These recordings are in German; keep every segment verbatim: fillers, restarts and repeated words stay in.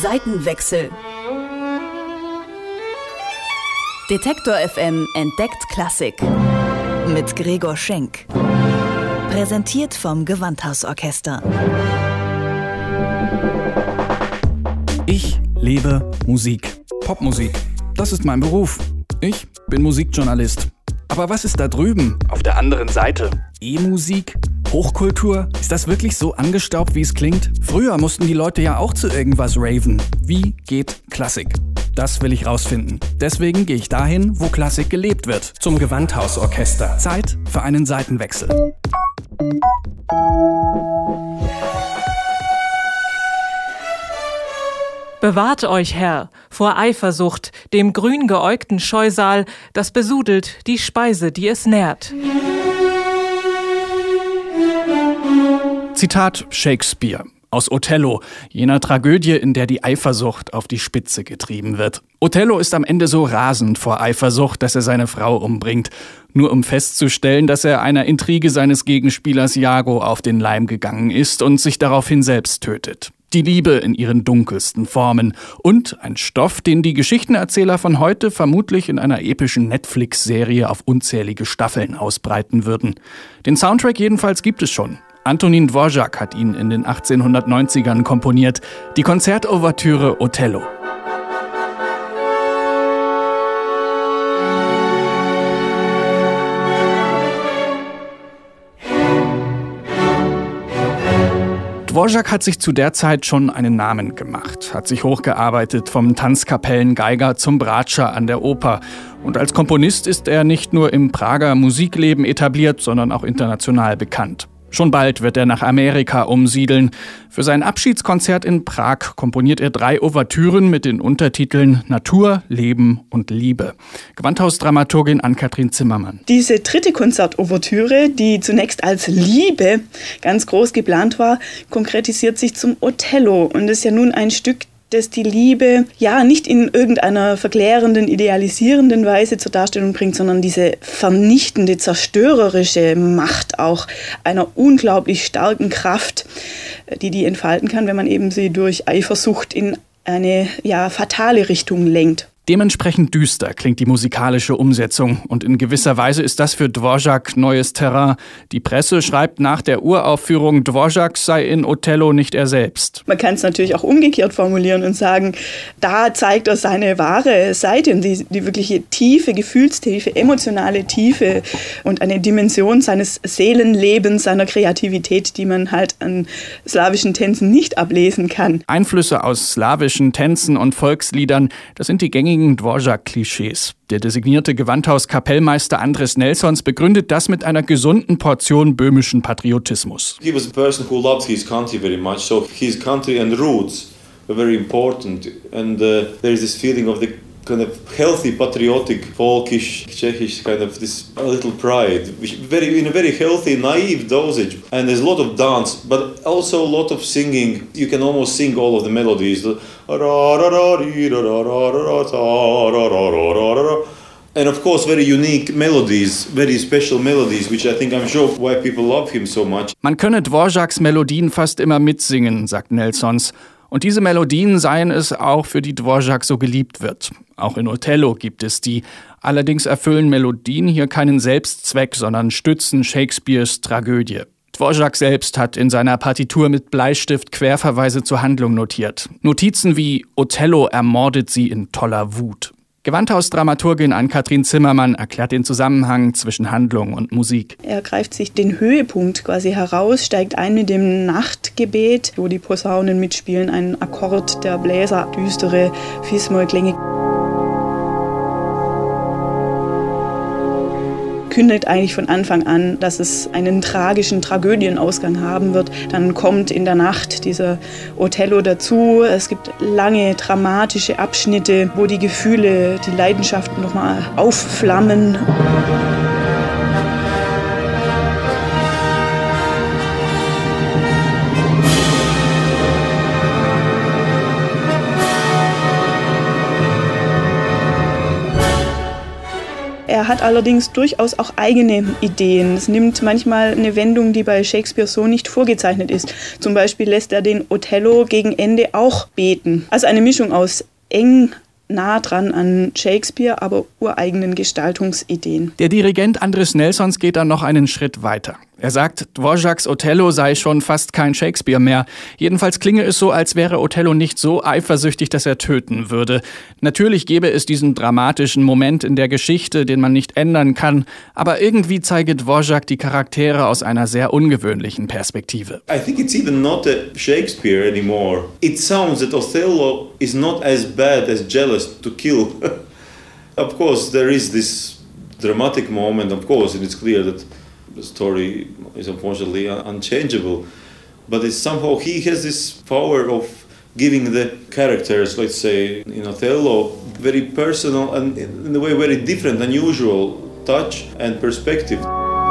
Seitenwechsel. Detektor F M entdeckt Klassik. Mit Gregor Schenk. Präsentiert vom Gewandhausorchester. Ich liebe Musik. Popmusik. Das ist mein Beruf. Ich bin Musikjournalist. Aber was ist da drüben, auf der anderen Seite? E-Musik? Hochkultur? Ist das wirklich so angestaubt, wie es klingt? Früher mussten die Leute ja auch zu irgendwas raven. Wie geht Klassik? Das will ich rausfinden. Deswegen gehe ich dahin, wo Klassik gelebt wird. Zum Gewandhausorchester. Zeit für einen Seitenwechsel. Bewahrt euch, Herr, vor Eifersucht, dem grün geäugten Scheusal, das besudelt die Speise, die es nährt. Zitat Shakespeare aus Othello, jener Tragödie, in der die Eifersucht auf die Spitze getrieben wird. Othello ist am Ende so rasend vor Eifersucht, dass er seine Frau umbringt, nur um festzustellen, dass er einer Intrige seines Gegenspielers Iago auf den Leim gegangen ist und sich daraufhin selbst tötet. Die Liebe in ihren dunkelsten Formen und ein Stoff, den die Geschichtenerzähler von heute vermutlich in einer epischen Netflix-Serie auf unzählige Staffeln ausbreiten würden. Den Soundtrack jedenfalls gibt es schon. Antonín Dvořák hat ihn in den achtzehnhundertneunzigern komponiert, die Konzertouvertüre Othello. Dvořák hat sich zu der Zeit schon einen Namen gemacht, hat sich hochgearbeitet vom Tanzkapellengeiger zum Bratscher an der Oper. Und als Komponist ist er nicht nur im Prager Musikleben etabliert, sondern auch international bekannt. Schon bald wird er nach Amerika umsiedeln. Für sein Abschiedskonzert in Prag komponiert er drei Ouvertüren mit den Untertiteln Natur, Leben und Liebe. Gewandhausdramaturgin Ann-Kathrin Zimmermann. Diese dritte Konzertouvertüre, die zunächst als Liebe ganz groß geplant war, konkretisiert sich zum Othello und ist ja nun ein Stück, das die Liebe ja nicht in irgendeiner verklärenden, idealisierenden Weise zur Darstellung bringt, sondern diese vernichtende, zerstörerische Macht auch einer unglaublich starken Kraft, die die entfalten kann, wenn man eben sie durch Eifersucht in eine ja fatale Richtung lenkt. Dementsprechend düster klingt die musikalische Umsetzung und in gewisser Weise ist das für Dvořák neues Terrain. Die Presse schreibt nach der Uraufführung, Dvořák sei in Othello nicht er selbst. Man kann es natürlich auch umgekehrt formulieren und sagen, da zeigt er seine wahre Seite und die, die wirkliche Tiefe, Gefühlstiefe, emotionale Tiefe und eine Dimension seines Seelenlebens, seiner Kreativität, die man halt an slawischen Tänzen nicht ablesen kann. Einflüsse aus slawischen Tänzen und Volksliedern, das sind die gängigen Dvořák-Klischees. Der designierte Gewandhauskapellmeister Andres Nelsons begründet das mit einer gesunden Portion böhmischen Patriotismus. He was a person who loved his country very much, so his country and roots were very important. And uh, there is this feeling of the kind of healthy, patriotic, folkish, Czechish kind of this a little pride, which very in a very healthy, naive dosage. And there's a lot of dance, but also a lot of singing. You can almost sing all of the melodies. And of course, very unique melodies, very special melodies, which I think I'm sure why people love him so much. Man könne Dvořáks Melodien fast immer mitsingen, sagt Nelsons. Und diese Melodien seien es auch, für die Dvořák so geliebt wird. Auch in Othello gibt es die. Allerdings erfüllen Melodien hier keinen Selbstzweck, sondern stützen Shakespeares Tragödie. Dvořák selbst hat in seiner Partitur mit Bleistift Querverweise zur Handlung notiert. Notizen wie Othello ermordet sie in toller Wut. Gewandhausdramaturgin Ann-Kathrin Zimmermann erklärt den Zusammenhang zwischen Handlung und Musik. Er greift sich den Höhepunkt quasi heraus, steigt ein mit dem Nachtgebet, wo die Posaunen mitspielen, ein Akkord der Bläser, düstere Fis-Moll-Klänge. Kündigt eigentlich von Anfang an, dass es einen tragischen Tragödienausgang haben wird. Dann kommt in der Nacht dieser Othello dazu. Es gibt lange dramatische Abschnitte, wo die Gefühle, die Leidenschaften nochmal aufflammen. Er hat allerdings durchaus auch eigene Ideen. Es nimmt manchmal eine Wendung, die bei Shakespeare so nicht vorgezeichnet ist. Zum Beispiel lässt er den Othello gegen Ende auch beten. Also eine Mischung aus eng nah dran an Shakespeare, aber ureigenen Gestaltungsideen. Der Dirigent Andris Nelsons geht dann noch einen Schritt weiter. Er sagt, Dvořáks Othello sei schon fast kein Shakespeare mehr. Jedenfalls klinge es so, als wäre Othello nicht so eifersüchtig, dass er töten würde. Natürlich gäbe es diesen dramatischen Moment in der Geschichte, den man nicht ändern kann, aber irgendwie zeige Dvořák die Charaktere aus einer sehr ungewöhnlichen Perspektive. I think it's even not a Shakespeare anymore. It sounds that Othello is not as bad as jealous to kill. Of course, there is this dramatic moment, of course, and it's clear that the story is unfortunately unchangeable, but it's somehow he has this power of giving the characters, let's say in Othello, very personal and in a way very different, unusual touch and perspective.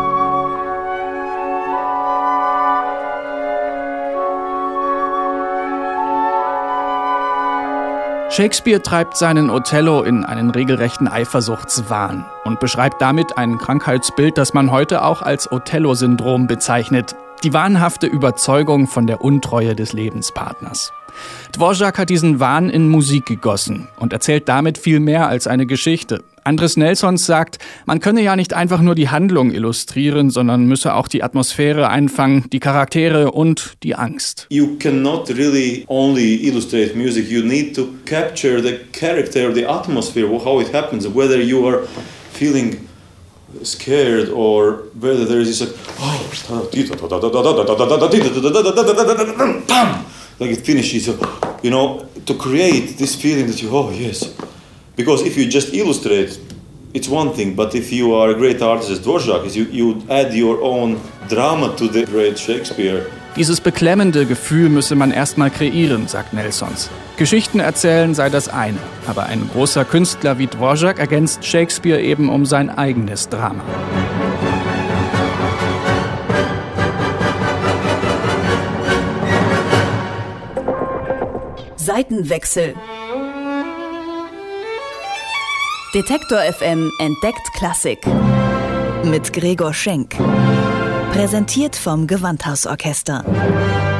Shakespeare treibt seinen Othello in einen regelrechten Eifersuchtswahn und beschreibt damit ein Krankheitsbild, das man heute auch als Othello-Syndrom bezeichnet. Die wahnhafte Überzeugung von der Untreue des Lebenspartners. Dvořák hat diesen Wahn in Musik gegossen und erzählt damit viel mehr als eine Geschichte. Andris Nelsons sagt, man könne ja nicht einfach nur die Handlung illustrieren, sondern müsse auch die Atmosphäre einfangen, die Charaktere und die Angst. You cannot really only illustrate music, you need to capture the character, the atmosphere, how it happens, whether you are feeling scared or whether there is this like, oh, like it finishes, you know, to create this feeling that you, oh yes. Because if you just illustrate, it's one thing, but if you are a great artist as Dvořák, you, you add your own drama to the great Shakespeare. Dieses beklemmende Gefühl müsse man erstmal kreieren, sagt Nelsons. Geschichten erzählen sei das eine, aber ein großer Künstler wie Dvořák ergänzt Shakespeare eben um sein eigenes Drama. Seitenwechsel. Detektor F M entdeckt Klassik mit Gregor Schenk. Präsentiert vom Gewandhausorchester.